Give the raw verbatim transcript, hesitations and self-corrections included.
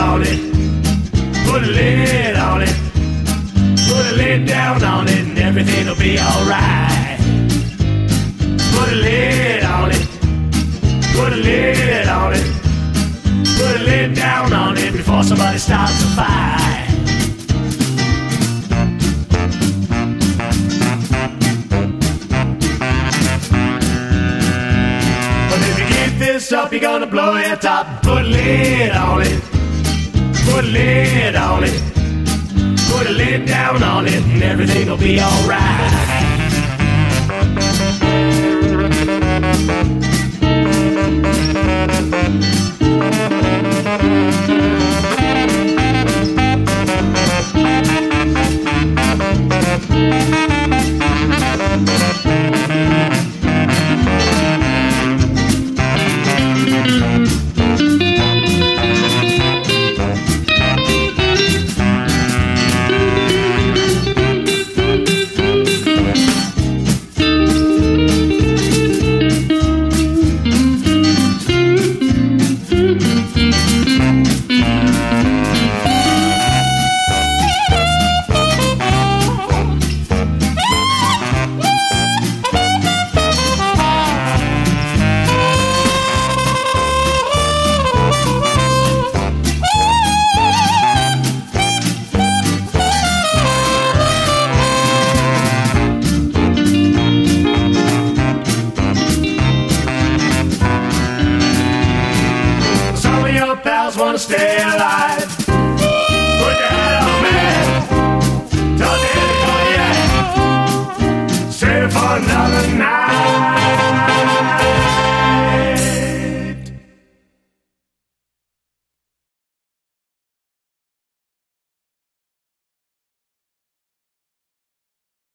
on it. Put a lid on it. Put a lid down on it and everything'll be alright. Put a lid on it. Put a lid on it. Put a lid down on it before somebody starts a fight. But if you keep this up, you're gonna blow your top. Put a lid on it. Put a lid on it. Put a lid down on it and everything'll be alright. Pals wanna stay alive. Put your hat on, man. Tell the Eddie, yeah. Save for another night.